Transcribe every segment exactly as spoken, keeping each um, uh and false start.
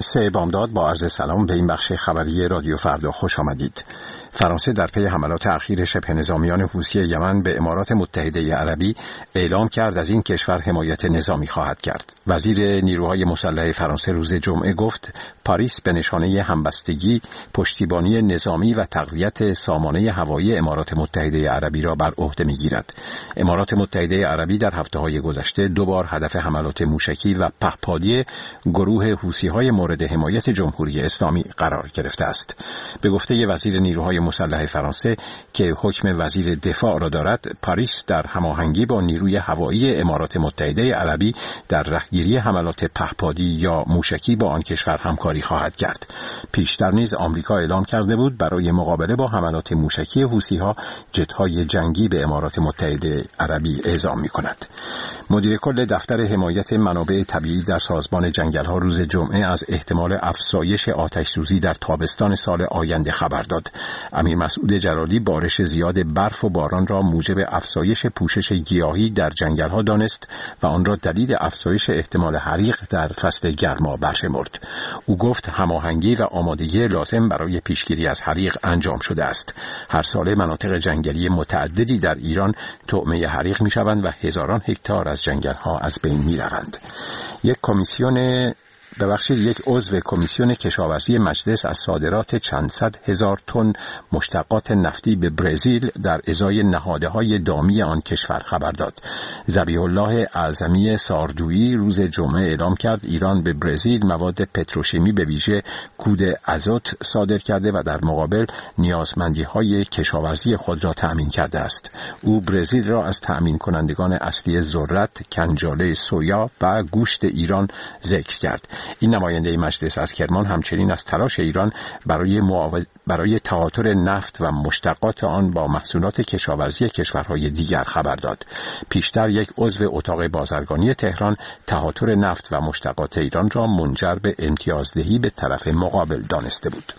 سه بامداد با عرض سلام به این بخش خبری رادیو فردا خوش آمدید. فرانسه در پی حملات اخیر شبه نظامیان حوثی یمن به امارات متحده عربی اعلام کرد از این کشور حمایت نظامی خواهد کرد. وزیر نیروهای مسلح فرانسه روز جمعه گفت پاریس به نشانه همبستگی، پشتیبانی نظامی و تقویت سامانه هوایی امارات متحده عربی را بر عهده می‌گیرد. امارات متحده عربی در هفته‌های گذشته دو بار هدف حملات موشکی و پهپادی گروه حوثی‌های مورد حمایت جمهوری اسلامی قرار گرفته است. به گفته وزیر نیروهای مسلح فرانسه که حکم وزیر دفاع را دارد، پاریس در هماهنگی با نیروی هوایی امارات متحده عربی در رهگیری حملات پهپادی یا موشکی با آن کشور همکاری خواهد کرد. پیشتر نیز آمریکا اعلام کرده بود برای مقابله با حملات موشکی حوثی‌ها جت‌های جنگی به امارات متحده عربی اعزام می‌کند. مدیر کل دفتر حمایت منابع طبیعی در سازمان جنگل‌ها روز جمعه از احتمال افزایش آتش‌سوزی در تابستان سال آینده خبر داد. امیر مسعود جلالی بارش زیاد برف و باران را موجب افزایش پوشش گیاهی در جنگل‌ها دانست و آن را دلیل افزایش احتمال حریق در فصل گرما برشمرد. او گفت هماهنگی و آمادگی لازم برای پیشگیری از حریق انجام شده است. هر ساله مناطق جنگلی متعددی در ایران طعمه حریق می‌شوند و هزاران هکتار از جنگل‌ها از بین می‌روند. یک کمیسیون ببخشید یک عضو کمیسیون کشاورزی مجلس از صادرات چند صد هزار تن مشتقات نفتی به برزیل در ازای نهادهای دامی آن کشور خبر داد. ذبیح الله اعظمی ساردویی روز جمعه اعلام کرد ایران به برزیل مواد پتروشیمی به ویژه کود ازوت صادر کرده و در مقابل نیازمندی‌های کشاورزی خود را تأمین کرده است. او برزیل را از تأمین کنندگان اصلی ذرت، کنجاله سویا و گوشت ایران ذکر کرد. این نماینده مجلس از کرمان همچنین از تلاش ایران برای معاوض... برای تعاطر نفت و مشتقات آن با محصولات کشاورزی کشورهای دیگر خبر داد. پیشتر یک عضو اتاق بازرگانی تهران تعاطر نفت و مشتقات ایران را منجر به امتیازدهی به طرف مقابل دانسته بود.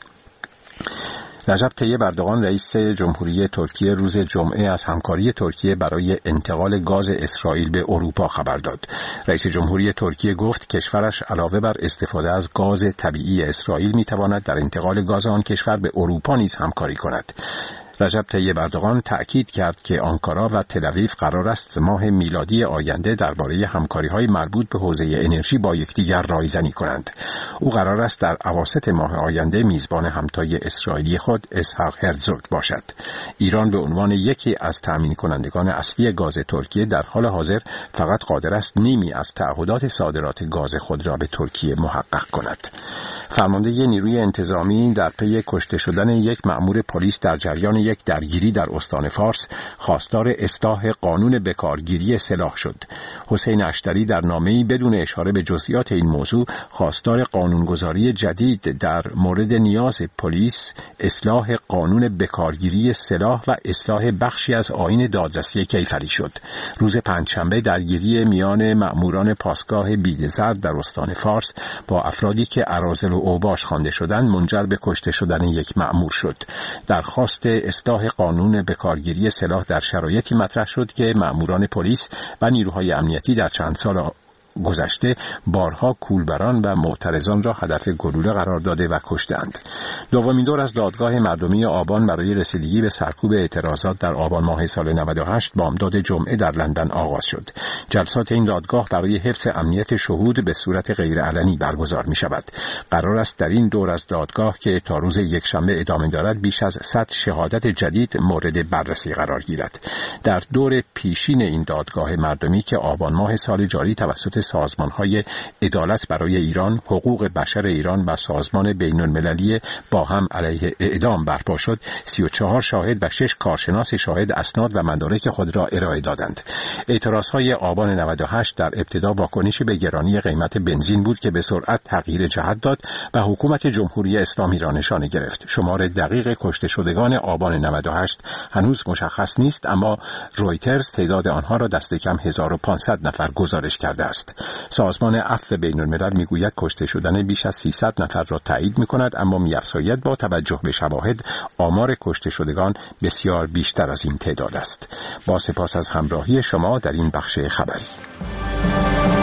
رجب طیب اردوغان رئیس جمهوری ترکیه روز جمعه از همکاری ترکیه برای انتقال گاز اسرائیل به اروپا خبر داد. رئیس جمهوری ترکیه گفت کشورش علاوه بر استفاده از گاز طبیعی اسرائیل می‌تواند در انتقال گاز آن کشور به اروپا نیز همکاری کند. رجب طیب اردوغان تأکید کرد که آنکارا و تل‌آویو قرار است ماه میلادی آینده درباره همکاری‌های مربوط به حوزه انرژی با یکدیگر رایزنی کنند. او قرار است در اواسط ماه آینده میزبان همتای اسرائیلی خود اسحاق هرزوگ باشد. ایران به عنوان یکی از تأمین کنندگان اصلی گاز ترکیه در حال حاضر فقط قادر است نیمی از تعهدات صادرات گاز خود را به ترکیه محقق کند. فرمانده نیروی انتظامی در پی کشته شدن یک مأمور پلیس در جریان یک درگیری در استان فارس خواستار اصلاح قانون بکارگیری سلاح شد. حسین اشتری در نامه‌ای بدون اشاره به جزئیات این موضوع خواستار قانونگذاری جدید در مورد نیاز پلیس، اصلاح قانون بکارگیری سلاح و اصلاح بخشی از آیین دادرسی کیفری شد. روز پنجشنبه درگیری میان مأموران پاسگاه بیدزرد در استان فارس با افرادی که اراذل و اوباش خوانده شدند منجر به کشته شدن یک مأمور شد. درخواست اصلاح قانون بکارگیری سلاح در شرایطی مطرح شد که مأموران پلیس و نیروهای امنیتی در چند سال گذشته بارها کولبران و معترضان را هدف گلوله قرار داده و کشتند. دومین دور از دادگاه مردمی آبان برای رسیدگی به سرکوب اعتراضات در آبان ماه سال نود و هشت بامداد جمعه در لندن آغاز شد. جلسات این دادگاه برای حفظ امنیت شهود به صورت غیرعلنی برگزار می شود. قرار است در این دور از دادگاه که تا روز یکشنبه ادامه دارد بیش از صد شهادت جدید مورد بررسی قرار گیرد. در دور پیشین این دادگاه مردمی که آبان ماه سال جاری توسط سازمان‌های عدالت برای ایران، حقوق بشر ایران و سازمان بین‌المللی با هم علیه اعدام برپا شد، سی و چهار شاهد و شش کارشناس شاهد اسناد و مدارک خود را ارائه دادند. اعتراضهای آبان نود و هشت در ابتدا واکنشی به گرانی قیمت بنزین بود که به سرعت تغییر جهت داد و حکومت جمهوری اسلامی را نشانه گرفت. شمار دقیق کشته شدگان آبان نود و هشت هنوز مشخص نیست، اما رویترز تعداد آنها را دست کم هزار و پانصد نفر گزارش کرده است. سازمان عفو بین‌الملل میگوید کشته شدن بیش از سیصد نفر را تایید می‌کند، اما می‌افزاید با توجه به شواهد آمار کشته شدگان بسیار بیشتر از این تعداد است. با سپاس از همراهی شما در این بخش خبری.